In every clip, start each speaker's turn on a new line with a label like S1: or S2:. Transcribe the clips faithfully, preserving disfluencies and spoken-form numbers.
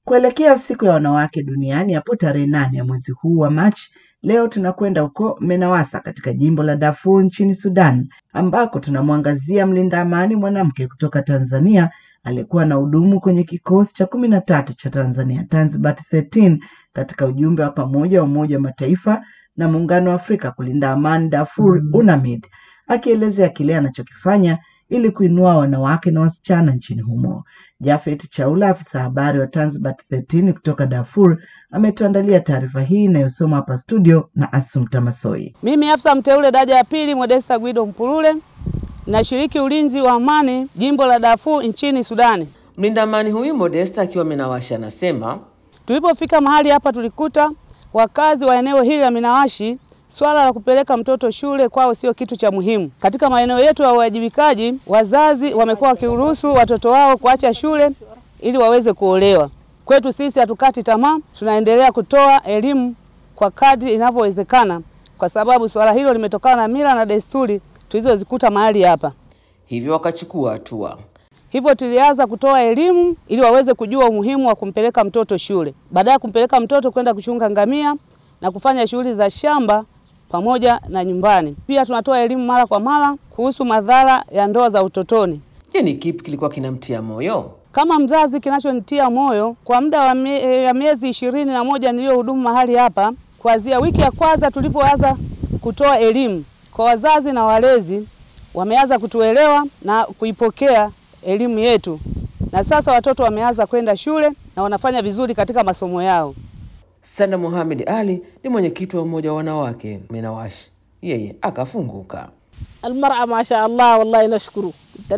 S1: Kuelekea siku ya wanawake duniani hapo tarehe nane ya mwezi huu wa Machi, leo tunakwenda huko Menawasa katika jimbo la Darfur nchini Sudan, ambako tunamwangazia mlinda amani mwanamke kutoka Tanzania aliyekuwa na hudumu kwenye kikosi cha kumi na tatu cha Tanzania Tanzbat kumi na tatu katika ujumbe wa pamoja wa Umoja wa Mataifa na Muungano wa Afrika kulinda amani Darfur UNAMID, akielezea kile anachokifanya ili kuinua wanawake na wasichana nchini humo. Jafet Chaula, afisa habari wa Tanzbat kumi na tatu kutoka Darfur, ametuandalia taarifa hii inayosoma hapa studio na Asumta Masoi.
S2: Mimi afisa mteule daraja ya pili Modesta Guido Mpulule, nashiriki ulinzi wa amani jimbo la Darfur nchini Sudani.
S3: Mlinda amani huyu Modesta akiwa Minawashi anasema,
S2: tulipofika mahali hapa tulikuta wakazi wa eneo hili la Minawashi swala la kupeleka mtoto shule kwao sio kitu cha muhimu. Katika maeneo yetu ya uwajibikaji, wazazi wamekuwa wakiruhusu watoto wao kuacha shule ili waweze kuolewa. Kwetu sisi hatukati tamaa, tunaendelea kutoa elimu kwa kadri inavyowezekana, kwa sababu swala hilo limetokana na mila na desturi tulizozikuta mahali hapa.
S3: Hivyo wakachukua hatua.
S2: Hivyo tulianza kutoa elimu ili waweze kujua umuhimu wa kumpeleka mtoto shule. Baada ya kumpeleka mtoto kwenda kuchunga ngamia na kufanya shughuli za shamba pamoja na nyumbani. Pia tunatoa elimu mara kwa mara kuhusu madhara ya ndoa za utotoni.
S3: Je, ni kipi kilikuwa kinamtia moyo?
S2: Kama mzazi, kinachonitia moyo kwa muda wa mie, miezi ishirini na moja niliyohudumu mahali hapa, kuanzia wiki ya kwanza tulipoanza kutoa elimu kwa wazazi na walezi, wameanza kutuelewa na kuipokea elimu yetu. Na sasa watoto wameanza kwenda shule na wanafanya vizuri katika masomo yao.
S3: Sanda Mohamed Ali ni mwenyekiti wa umoja wa wanawake Minawashi. Yeye akafunguka.
S4: Almar'a masha Allah, wallahi nashukuru.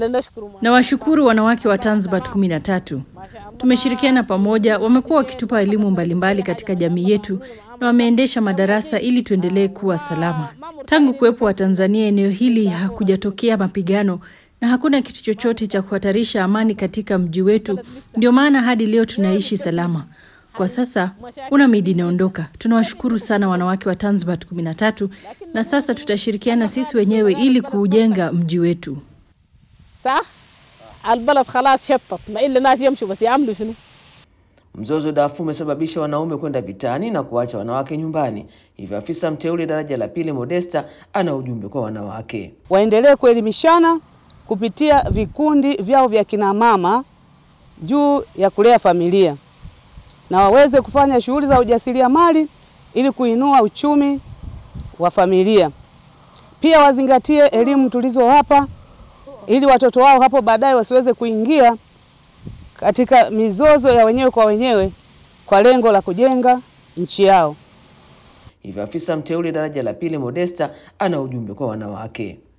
S5: Na washukuru wanawake wa Tanzbat kumi na tatu. Tumeshirikiana pamoja, wamekuwa wakitupa elimu mbalimbali katika jamii yetu na wameendesha madarasa ili tuendelee kuwa salama. Tangu kuwepo wa Tanzania eneo hili hakujatokea mapigano na hakuna kitu chochote cha kuhatarisha amani katika mji wetu. Ndio maana hadi leo tunaishi salama. Kwa sasa UNAMID inaondoka. Tunawashukuru sana wanawake wa Tanzbat kumi na tatu na sasa tutashirikiana sisi wenyewe ili kuujenga mji wetu.
S4: Sawa? Albalad khalas shattat, ma illa nas yamshu bas yaamlu shunu.
S3: Mzozo Darfur umesababisha wanaume kwenda vitani na kuacha wanawake nyumbani. Hivyo afisa mteule daraja la pili Modesta ana ujumbe kwa wanawake.
S2: Waendelee kuelimishana kupitia vikundi vyao vya kina mama juu ya kulea familia, na waweze kufanya shughuli za ujasiriamali ili kuinua uchumi wa familia. Pia wazingatie elimu tulizowapa ili watoto wao hapo baadaye wasiweze kuingia katika mizozo ya wenyewe kwa wenyewe kwa lengo la kujenga nchi yao.
S3: Hivyo afisa mteule daraja la pili Modesta ana ujumbe kwa wanawake.